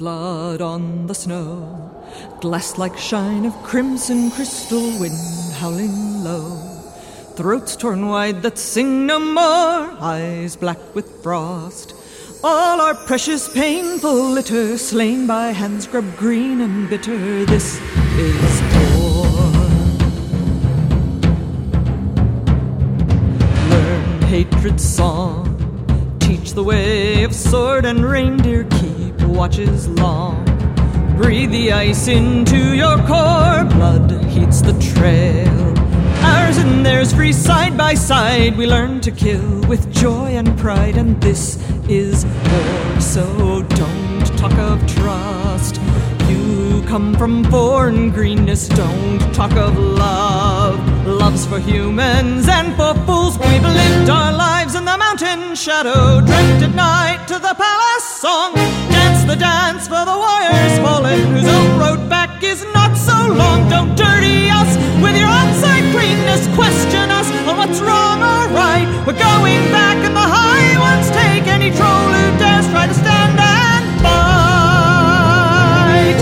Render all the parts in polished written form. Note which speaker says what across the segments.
Speaker 1: blood on the snow, glass-like shine of crimson crystal, wind howling low, throats torn wide that sing no more, eyes black with frost. All our precious painful litter, slain by hands scrubbed green and bitter. This is war. Learn hatred's song, teach the way of sword and reindeer, keep watches long. Breathe the ice into your core, blood heats the trail. Ours and theirs free side by side, we learn to kill with joy and pride, and this is war, so don't talk of trust. You come from foreign greenness, don't talk of love. Love's for humans and for fools. We've lived our lives in the mountain shadow, dreamt at night to the palace song, dance the dance for the warriors fallen, whose own road back is not so long. Don't dirty us with your outside greenness, question us on what's wrong or right. We're going back and the high ones take any troll who dares try to stand and fight.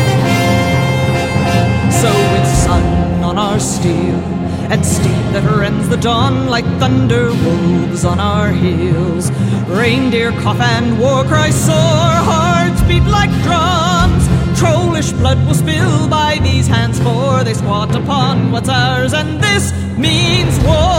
Speaker 1: So with sun on our steel and steam that rends the dawn like thunder, wolves on our heels, reindeer cough and war cry soar, hearts beat like drums. Trollish blood will spill by these hands, for they squat upon what's ours, and this means war.